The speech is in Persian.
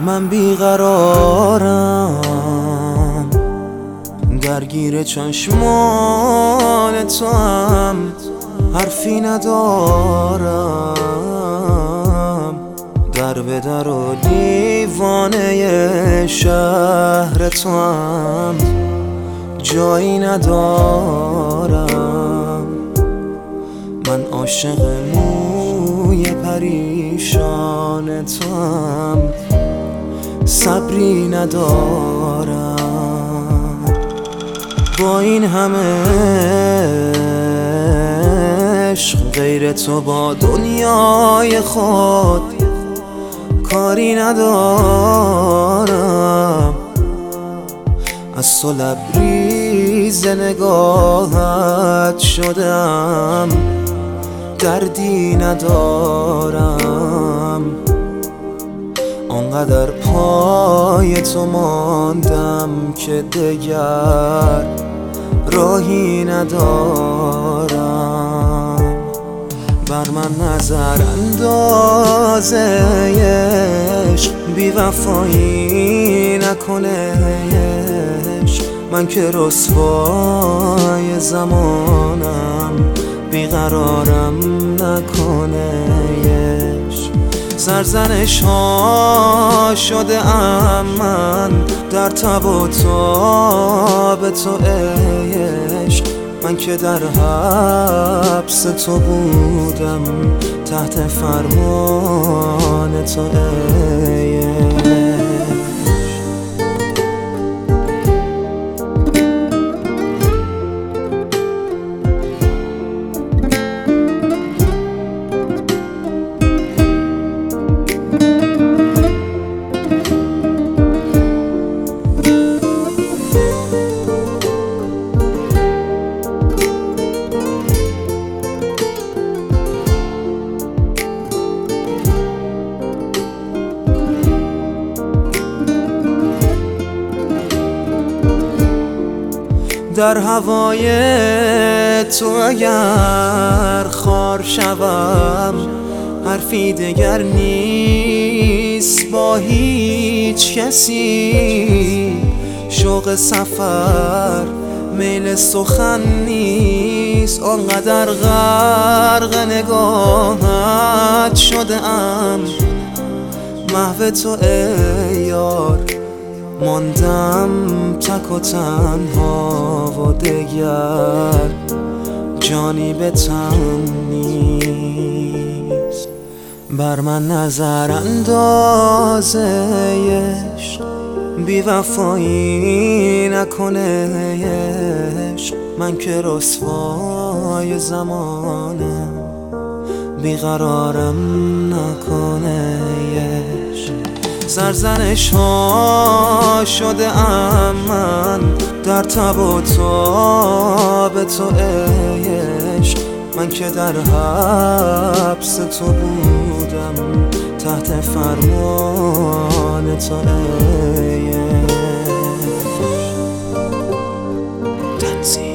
من بیقرارم، درگیر چشمان تو هم، حرفی ندارم. در به در و دیوانه شهر تو هم، جایی ندارم. من عاشق موی پریشان تو هم، صبری ندارم. با این همه عشق، غیر تو با دنیای خود کاری ندارم. از تو لبریز نگاهت شدم، دردی ندارم. آنقدر پای تو ماندم که دگر راهی ندارم. بر من نظر انداز عشق، بی وفایی نکنه عشق. من که رسوای زمانم، بیقرارم نکنه عشق. سرزنش ها شده ام من، در تب و تاب تو عشق. من که در حبس تو بودم، تحت فرمان تو عشق. در هوای تو اگر خار شوم، حرفی دگر نیست با هیچ کسی. شوق سفر میل سخن نیست، آنقدر غرق نگاهت شده ام. محو تو ای یار، ماندم تک و تنها و دگر جانی به تن نیست. بر من نظر انداز عشق، بی وفایی نکنه عشق. من که رسوای زمانم، بیقرارم نکنه عشق. سرزنش ها شده ام من، در تب و تاب تو عشق. من که در حبس تو بودم، تحت فرمان تو عشق.